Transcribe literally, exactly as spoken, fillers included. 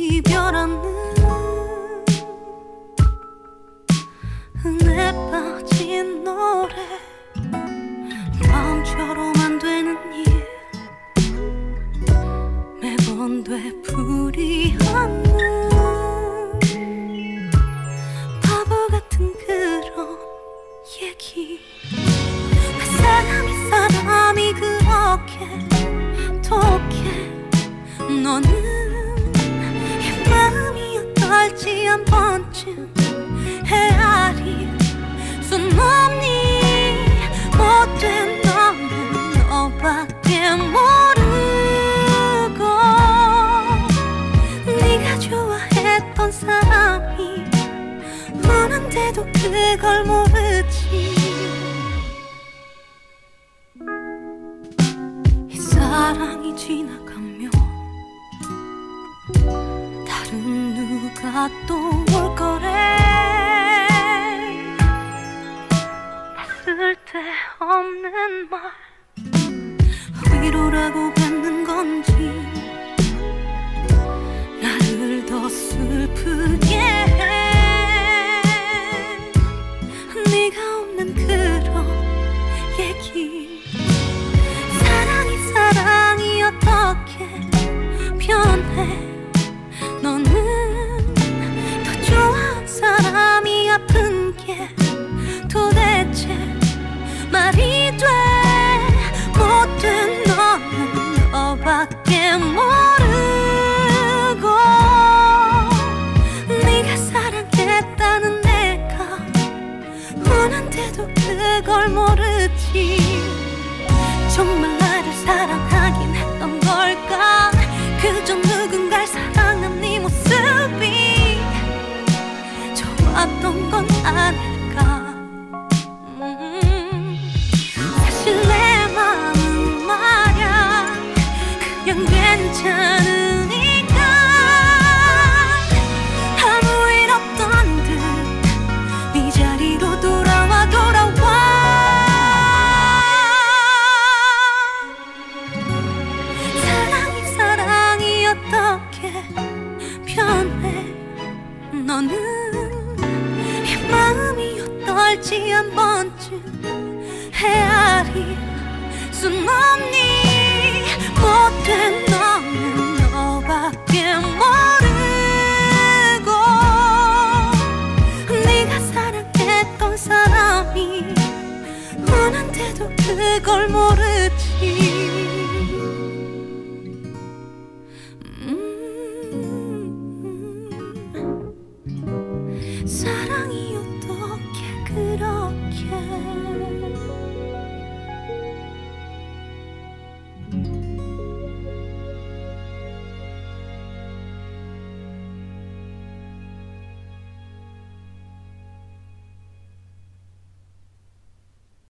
이별하는 은혜 빠진 노래, 마음처럼 안 되는 일 매번 되풀이하는 바보 같은 그런 얘기. 왜 사람이 사람이 그렇게 독해. 너는 이 마음이 어떨지 한 번쯤 헤아릴 순 없니. 못된 너는 너밖에 모르고 네가 좋아했던 사람이 우는데도 그걸 모르지. 이 사랑이 지나가면 다른 누가 또 올 거래. 다 쓸데없는 말 위로라고 받는 건지 나를 더 슬프게 해. 네가 없는 그런 얘기. 사랑이 사랑이 어떻게 변해. 너는 더 좋아한 사람이 아픈 게 도대체 말이 돼. 못된 너는 너밖에 모르고 네가 사랑했다는 내가 우는데도 그걸 모르지. 정말 나를 사랑하긴 했던 걸까. 그저 누군가를 사랑한 네 모습이 좋았던 건 아닐까. 음, 사실 내 마음은 말야 그냥 괜찮으니까. 아무 일 없던 듯 네 자리로 돌아와 돌아와. 어떻게 변해. 너는 이 마음이 어떨지 한 번쯤 헤아릴 순 없니. 못된 너는 너밖에 모르고 네가 사랑했던 사람이 우는데도 그걸 모르지. 사랑이